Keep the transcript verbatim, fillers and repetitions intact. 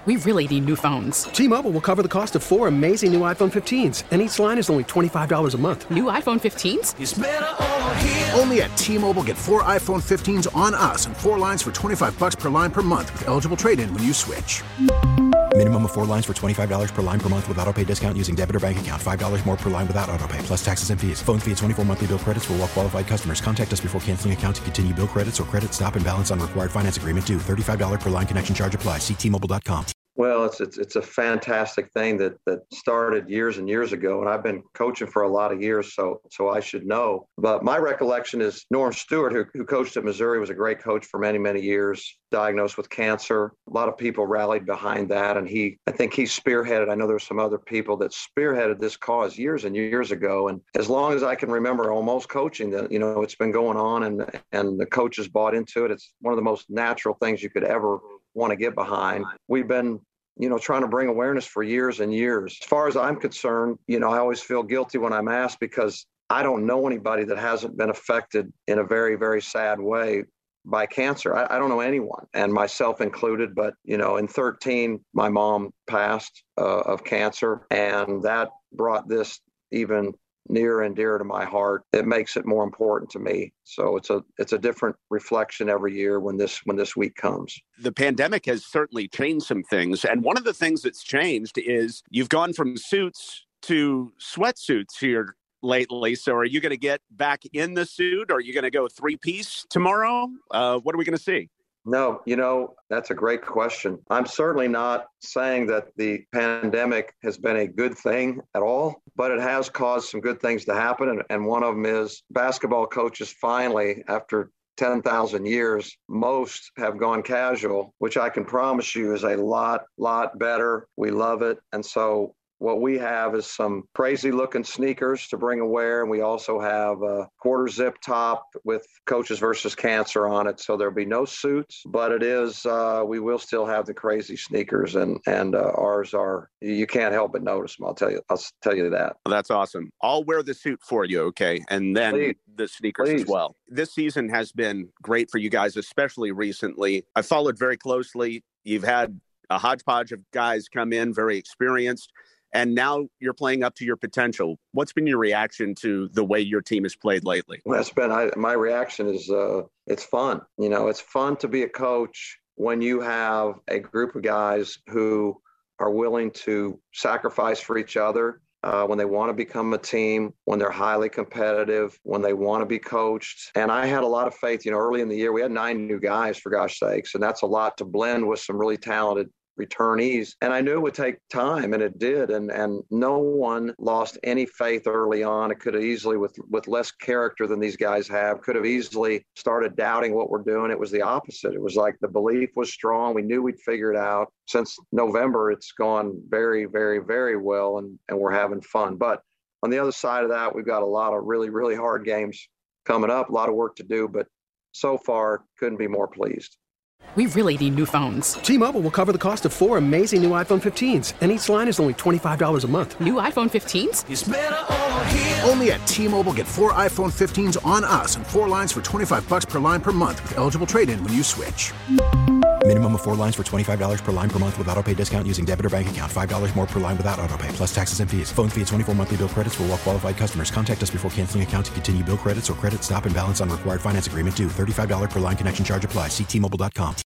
We really need new phones. T-Mobile will cover the cost of four amazing new iPhone fifteens, and each line is only twenty-five dollars a month. New iPhone fifteens? It's better over here. Only at T-Mobile, get four iPhone fifteens on us and four lines for twenty-five dollars per line per month with eligible trade-in when you switch. Minimum of four lines for twenty-five dollars per line per month with autopay discount using debit or bank account. five dollars more per line without autopay, plus taxes and fees. Phone fee at twenty-four monthly bill credits for well-qualified customers. Contact us before canceling account to continue bill credits or credit stop and balance on required finance agreement due. thirty-five dollars per line connection charge applies. See T Mobile dot com. Well, it's, it's it's a fantastic thing that that started years and years ago, and I've been coaching for a lot of years, so so I should know. But my recollection is Norm Stewart, who, who coached at Missouri, was a great coach for many, many years, diagnosed with cancer. A lot of people rallied behind that, and he, I think he spearheaded, I know there were some other people that spearheaded this cause years and years ago, and as long as I can remember almost coaching, that you know, it's been going on, and and the coaches bought into it. It's one of the most natural things you could ever want to get behind. We've been, you know, trying to bring awareness for years and years. As far as I'm concerned, you know, I always feel guilty when I'm asked because I don't know anybody that hasn't been affected in a very, very sad way by cancer. I, I don't know anyone, and myself included. But, you know, in thirteen, my mom passed uh, of cancer, and that brought this even near and dear to my heart. It makes it more important to me. So it's a it's a different reflection every year when this when this week comes. The pandemic has certainly changed some things. And one of the things that's changed is you've gone from suits to sweatsuits here lately. So are you going to get back in the suit? Or are you going to go three-piece tomorrow? Uh, what are we going to see? No, you know, that's a great question. I'm certainly not saying that the pandemic has been a good thing at all, but it has caused some good things to happen. And, and one of them is basketball coaches finally, after ten thousand years, most have gone casual, which I can promise you is a lot, lot better. We love it. And so what we have is some crazy looking sneakers to bring aware. And we also have a quarter zip top with Coaches versus Cancer on it. So there'll be no suits, but it is, uh, we will still have the crazy sneakers, and, and uh, ours are, you can't help but notice them. I'll tell you, I'll tell you that. Well, that's awesome. I'll wear the suit for you. Okay. And then Please. the sneakers Please. as well. This season has been great for you guys, especially recently. I followed very closely. You've had a hodgepodge of guys come in, very experienced. And now you're playing up to your potential. What's been your reaction to the way your team has played lately? Well, that's been, I, my reaction is uh, it's fun. You know, it's fun to be a coach when you have a group of guys who are willing to sacrifice for each other, uh, when they want to become a team, when they're highly competitive, when they want to be coached. And I had a lot of faith, you know, early in the year, we had nine new guys, for gosh sakes, and that's a lot to blend with some really talented returnees. And I knew it would take time, and it did. And and no one lost any faith early on. It could have easily, with, with less character than these guys have, could have easily started doubting what we're doing. It was the opposite. It was like the belief was strong. We knew we'd figure it out. Since November, it's gone very, very, very well, and, and we're having fun. But on the other side of that, we've got a lot of really, really hard games coming up, a lot of work to do, but so far couldn't be more pleased. We really need new phones. T-Mobile will cover the cost of four amazing new iPhone fifteens, and each line is only twenty-five dollars a month. New iPhone fifteens? It's better over here. Only at T-Mobile, get four iPhone fifteens on us and four lines for twenty-five dollars per line per month with eligible trade-in when you switch. Minimum of four lines for twenty-five dollars per line per month with autopay discount using debit or bank account. five dollars more per line without autopay, plus taxes and fees. Phone fee at twenty-four monthly bill credits for well-qualified customers. Contact us before canceling account to continue bill credits or credit stop and balance on required finance agreement due. thirty-five dollars per line connection charge applies. See T Mobile dot com.